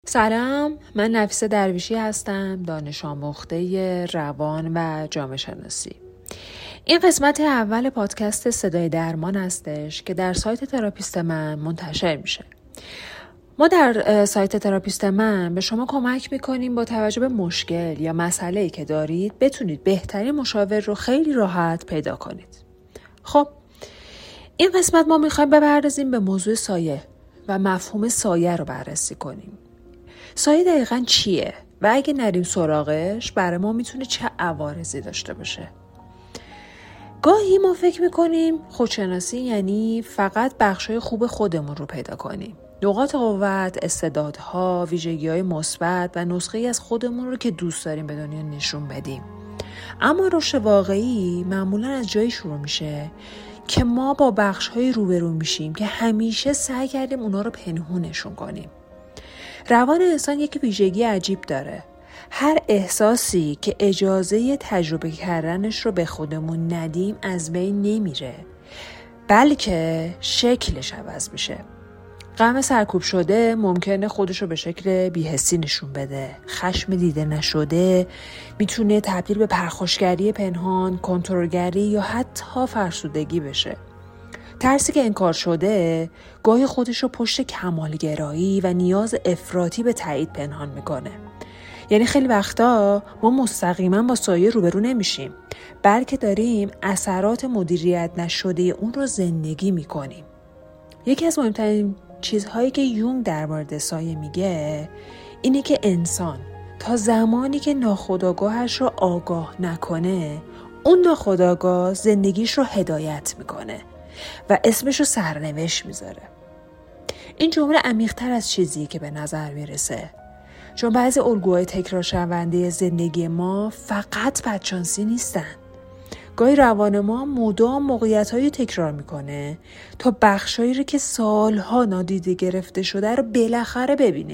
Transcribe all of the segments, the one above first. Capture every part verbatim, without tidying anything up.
سلام، من نفیسه درویشی هستم، دانش آموخته روان و جامعه شناسی. این قسمت اول پادکست صدای درمان هستش که در سایت تراپیست من منتشر میشه. ما در سایت تراپیست من به شما کمک میکنیم با توجه به مشکل یا مسئله‌ای که دارید بتونید بهترین مشاور رو خیلی راحت پیدا کنید. خب، این قسمت ما میخوایم بپردازیم به موضوع سایه و مفهوم سایه رو بررسی کنیم. سایه دقیقاً چیه و اگه نریم سراغش برای ما میتونه چه عوارضی داشته باشه؟ گاهی ما فکر میکنیم خودشناسی یعنی فقط بخشای خوب خودمون رو پیدا کنیم. نقاط قوت، استعدادها، ویژگی‌های مثبت و نسخه‌ای از خودمون رو که دوست داریم به دنیا نشون بدیم. اما رشد واقعی معمولاً از جایی شروع میشه که ما با بخش‌های روبرو میشیم که همیشه سعی کردیم اونا رو پنهونشون کنیم. روان انسان یک ویژگی عجیب داره. هر احساسی که اجازه تجربه کردنش رو به خودمون ندیم از بین نمیره، بلکه شکلش عوض میشه. غم سرکوب شده ممکنه خودش رو به شکل بی‌حسی نشون بده. خشم دیده نشده میتونه تبدیل به پرخاشگری پنهان، کنترلگری یا حتی فرسودگی بشه. ترسی که انکار شده گاهی خودش رو پشت کمالگرایی و نیاز افراطی به تایید پنهان میکنه. یعنی خیلی وقتا ما مستقیما با سایه روبرو نمیشیم، بلکه داریم اثرات مدیریت نشده اون رو زندگی میکنیم. یکی از مهمترین چیزهایی که یونگ در مورد سایه میگه اینه که انسان تا زمانی که ناخودآگاهش رو آگاه نکنه، اون ناخودآگاه زندگیش رو هدایت میکنه و اسمش رو سرنوشت میذاره. این جمله عمیق‌تر از چیزی که به نظر میرسه، چون بعضی الگوهای تکرار شونده زندگی ما فقط بدشانسی نیستن. گاهی روان ما مدام موقعیت‌هایی تکرار میکنه تا بخشایی رو که سالها نادیده گرفته شده رو بالاخره ببینیم.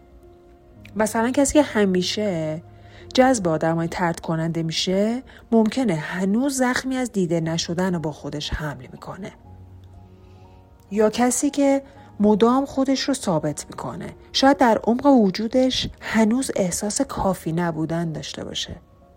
مثلا کسی که همیشه جذب آدمای طرد کننده میشه ممکنه هنوز زخمی از دیده نشدن رو با خودش حمل میکنه. یا کسی که مدام خودش رو ثابت میکنه شاید در عمق وجودش هنوز احساس کافی نبودن داشته باشه.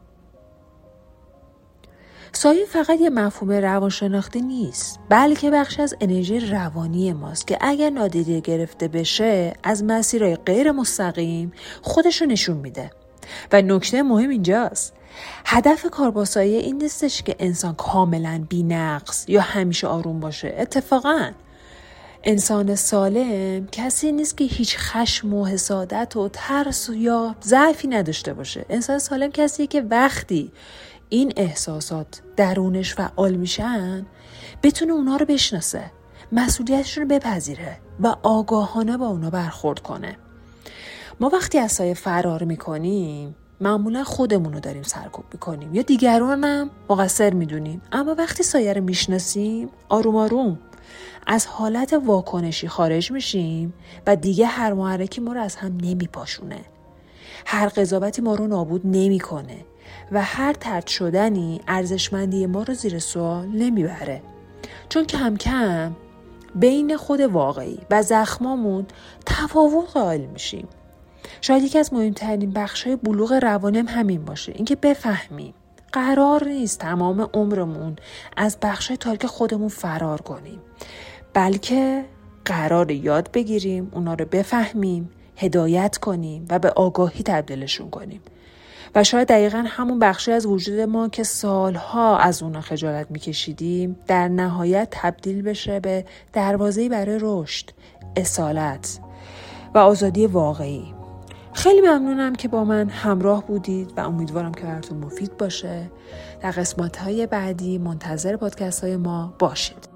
سایه فقط یه مفهوم روانشناختی نیست، بلکه بخش از انرژی روانی ماست که اگر نادیده گرفته بشه از مسیرهای غیر مستقیم خودش رو نشون میده. و نکته مهم اینجاست، هدف کار با سایه این نیستش که انسان کاملا بی‌نقص یا همیشه آروم باشه. اتفاقاً انسان سالم کسی نیست که هیچ خشم و حسادت و ترس یا ضعفی نداشته باشه. انسان سالم کسیه که وقتی این احساسات درونش فعال میشن بتونه اونا رو بشناسه، مسئولیتشون رو بپذیره و آگاهانه با اونا برخورد کنه. ما وقتی از سایه فرار میکنیم معمولا خودمون رو داریم سرکوب میکنیم یا دیگران هم مقصر میدونیم. اما وقتی سایه رو میشناسیم آروم آروم از حالت واکنشی خارج میشیم و دیگه هر محرکی ما رو از هم نمیپاشونه، هر قضاوتی ما رو نابود نمیکنه و هر طرد شدنی ارزشمندی ما رو زیر سوال نمیبره. چون کم کم بین خود واقعی و زخمامون تفاوت قائل میشیم. شاید یکی از مهمترین بخشای بلوغ روانی هم همین باشه، اینکه بفهمیم قرار نیست تمام عمرمون از بخشای تاریک خودمون فرار کنیم، بلکه قرار یاد بگیریم اونا رو بفهمیم، هدایت کنیم و به آگاهی تبدیلشون کنیم. و شاید دقیقاً همون بخشی از وجود ما که سالها از اونا خجالت میکشیدیم در نهایت تبدیل بشه به دروازه‌ای برای رشد، اصالت و آزادی واقعی. خیلی ممنونم که با من همراه بودید و امیدوارم که براتون مفید باشه. در قسمت‌های بعدی منتظر پادکست‌های ما باشید.